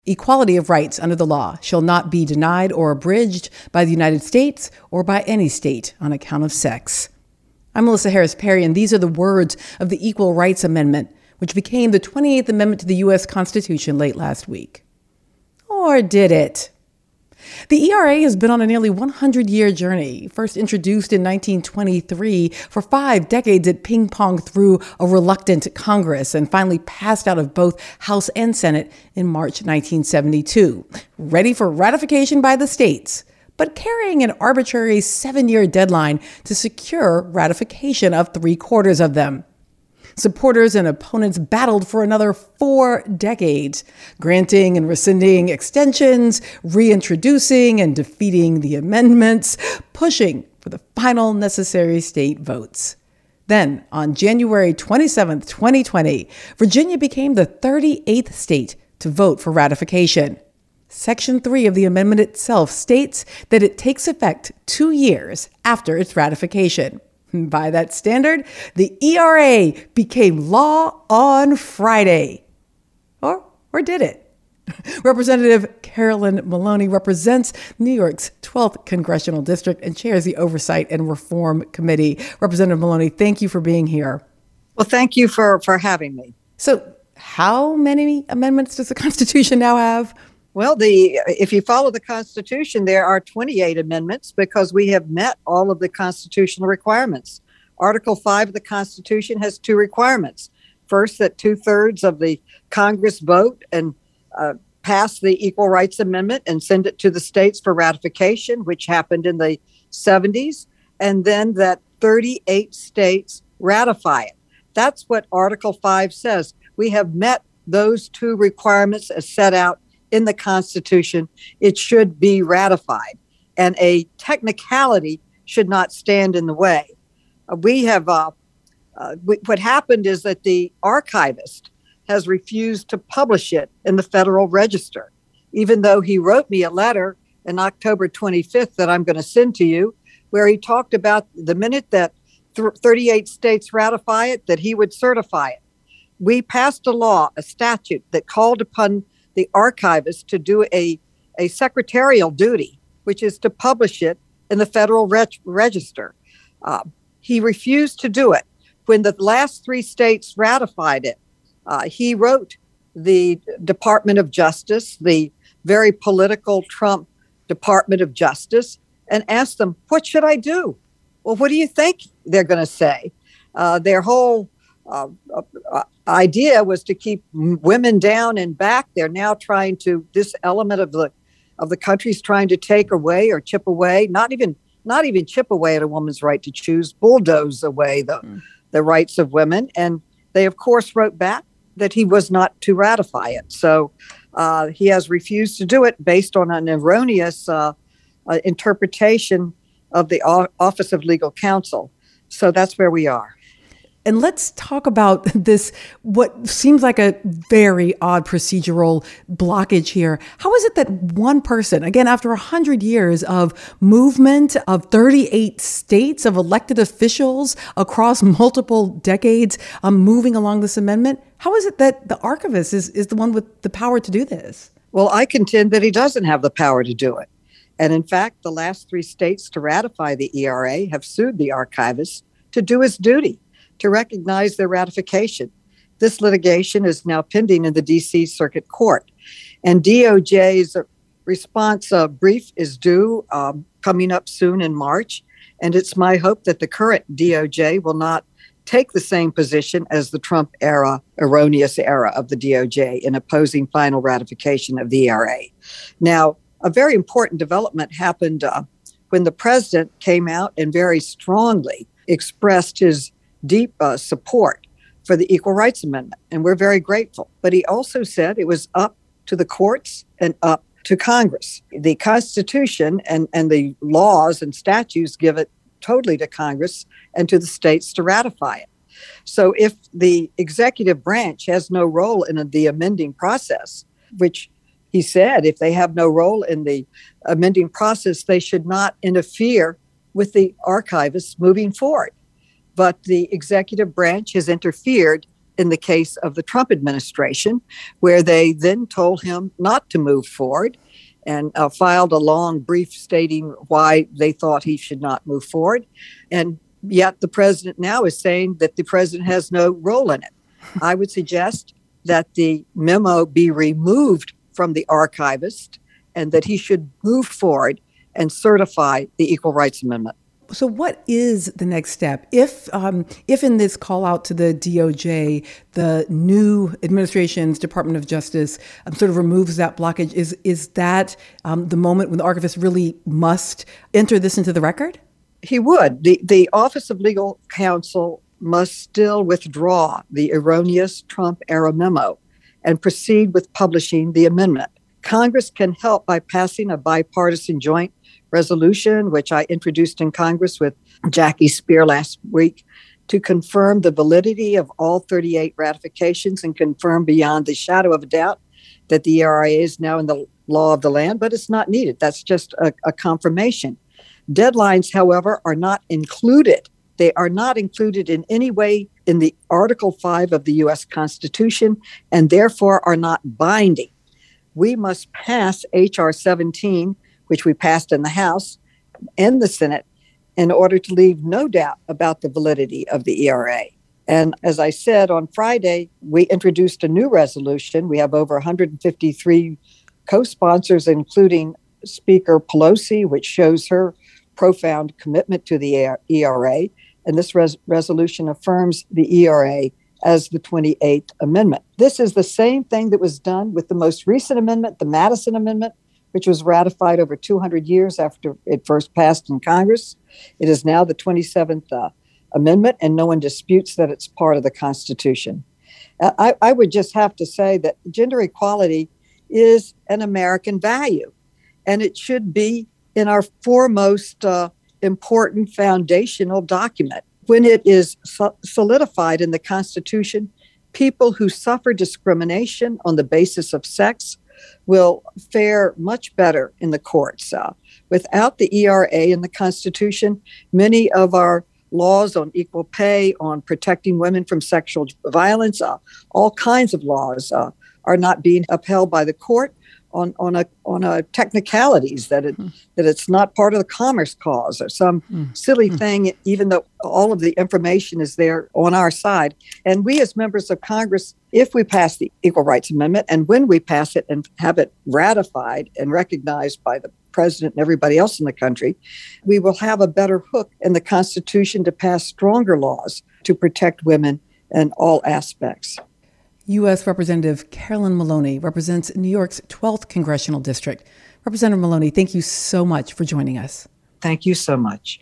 Equality of rights under the law shall not be denied or abridged by the United States or by any state on account of sex. I'm Melissa Harris Perry, and these are the words of the Equal Rights Amendment, which became the 28th Amendment to the U.S. Constitution late last week. Or did it? The ERA has been on a nearly 100-year journey. First introduced in 1923, for 5 decades it ping-ponged through a reluctant Congress and finally passed out of both House and Senate in March 1972, ready for ratification by the states, but carrying an arbitrary 7-year deadline to secure ratification of 3/4 of them. Supporters and opponents battled for another 4 decades, granting and rescinding extensions, reintroducing and defeating the amendments, pushing for the final necessary state votes. Then, on January 27, 2020, Virginia became the 38th state to vote for ratification. Section 3 of the amendment itself states that it takes effect 2 years after its ratification. By that standard, the ERA became law on Friday. Or did it? Representative Carolyn Maloney represents New York's 12th Congressional District and chairs the Oversight and Reform Committee. Representative Maloney, thank you for being here. Well, thank you for having me. So how many amendments does the Constitution now have? Well, if you follow the Constitution, there are 28 amendments because we have met all of the constitutional requirements. Article 5 of the Constitution has 2 requirements. First, that 2/3 of the Congress vote and pass the Equal Rights Amendment and send it to the states for ratification, which happened in the 70s, and then that 38 states ratify it. That's what Article 5 says. We have met those 2 requirements as set out in the Constitution. It should be ratified, and a technicality should not stand in the way. What happened is that the archivist has refused to publish it in the Federal Register, even though he wrote me a letter on October 25th that I'm going to send to you, where he talked about the minute that 38 states ratify it, that he would certify it. We passed a statute that called upon the archivist to do a secretarial duty, which is to publish it in the Federal Register. He refused to do it. When the last 3 states ratified it, he wrote the Department of Justice, the very political Trump Department of Justice, and asked them, what should I do? Well, what do you think they're going to say? Their whole idea was to keep women down and back. They're now this element of the country is trying to take away or chip away, not even chip away at a woman's right to choose, bulldoze away the rights of women. And they, of course, wrote back that he was not to ratify it. So he has refused to do it based on an erroneous interpretation of the Office of Legal Counsel. So that's where we are. And let's talk about this, what seems like a very odd procedural blockage here. How is it that one person, again, after 100 years of movement of 38 states, of elected officials across multiple decades, moving along this amendment, how is it that the archivist is the one with the power to do this? Well, I contend that he doesn't have the power to do it. And in fact, the last 3 states to ratify the ERA have sued the archivist to do his duty, to recognize their ratification. This litigation is now pending in the D.C. Circuit Court. And DOJ's response brief is due coming up soon in March. And it's my hope that the current DOJ will not take the same position as the Trump era, erroneous era of the DOJ in opposing final ratification of the ERA. Now, a very important development happened when the president came out and very strongly expressed his deep support for the Equal Rights Amendment, and we're very grateful. But he also said it was up to the courts and up to Congress. The Constitution and the laws and statutes give it totally to Congress and to the states to ratify it. So if the executive branch has no role in the amending process, which he said if they have no role in the amending process, they should not interfere with the archivists moving forward. But the executive branch has interfered in the case of the Trump administration, where they then told him not to move forward and filed a long brief stating why they thought he should not move forward. And yet the president now is saying that the president has no role in it. I would suggest that the memo be removed from the archivist and that he should move forward and certify the Equal Rights Amendment. So what is the next step? If in this call out to the DOJ, the new administration's Department of Justice sort of removes that blockage, is that the moment when the archivist really must enter this into the record? He would. The Office of Legal Counsel must still withdraw the erroneous Trump-era memo and proceed with publishing the amendment. Congress can help by passing a bipartisan joint resolution, which I introduced in Congress with Jackie Speer last week, to confirm the validity of all 38 ratifications and confirm beyond the shadow of a doubt that the ERA is now in the law of the land, but it's not needed. That's just a confirmation. Deadlines, however, are not included. They are not included in any way in the Article 5 of the U.S. Constitution and therefore are not binding. We must pass H.R. 17, which we passed in the House and the Senate, in order to leave no doubt about the validity of the ERA. And as I said, on Friday, we introduced a new resolution. We have over 153 co-sponsors, including Speaker Pelosi, which shows her profound commitment to the ERA. And this resolution affirms the ERA as the 28th Amendment. This is the same thing that was done with the most recent amendment, the Madison Amendment, which was ratified over 200 years after it first passed in Congress. It is now the 27th Amendment, and no one disputes that it's part of the Constitution. I would just have to say that gender equality is an American value, and it should be in our foremost important foundational document. When it is solidified in the Constitution, people who suffer discrimination on the basis of sex will fare much better in the courts. Without the ERA in the Constitution, many of our laws on equal pay, on protecting women from sexual violence, all kinds of laws are not being upheld by the court on a technicalities that it's not part of the Commerce Clause or some silly thing, even though all of the information is there on our side. And we as members of Congress, if we pass the Equal Rights Amendment and when we pass it and have it ratified and recognized by the president and everybody else in the country, we will have a better hook in the Constitution to pass stronger laws to protect women in all aspects. U.S. Representative Carolyn Maloney represents New York's 12th Congressional District. Representative Maloney, thank you so much for joining us. Thank you so much.